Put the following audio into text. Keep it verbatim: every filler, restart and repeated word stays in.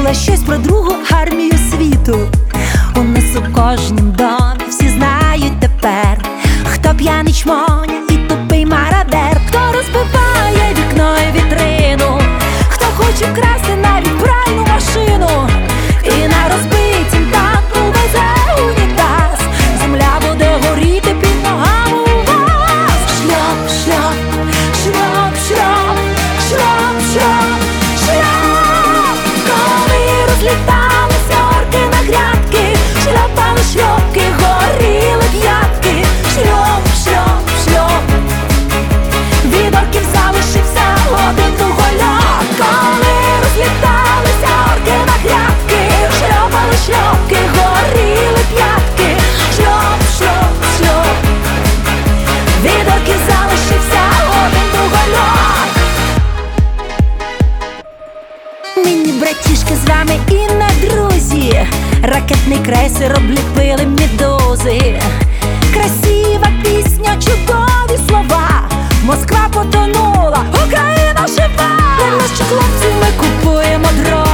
почула щось про другу армію світу. У нас у кожнім домі всі знають тепер, хто п'яний чмоня і тупий мародер, хто розбиває вікно і вітрину, хто хоче красти навіть пральну машину, і на розбитім танку везе унітаз. Земля буде горіти під ногами у вас. Шльоп, шльоп, шльоп, шльоп, шльоп, шльоп, шльоп. Коли розліталися орки на грядки, шльопали шльопки, горіли п'ятки. Шльоп, шльоп, шльоп. Від орків залишився один дугольок. Коли розліталися орки на грядки, шльопали шльопки, горіли п'ятки. Шльоп, шльоп, шльоп. Від орків залишився один дугольок. Нині, братішки, з вами і на друзі, ракетний крейсер обліпили медузи. Красива пісня, чудові слова, Москва потонула, Україна жива. Для наших хлопців ми купуємо дрова.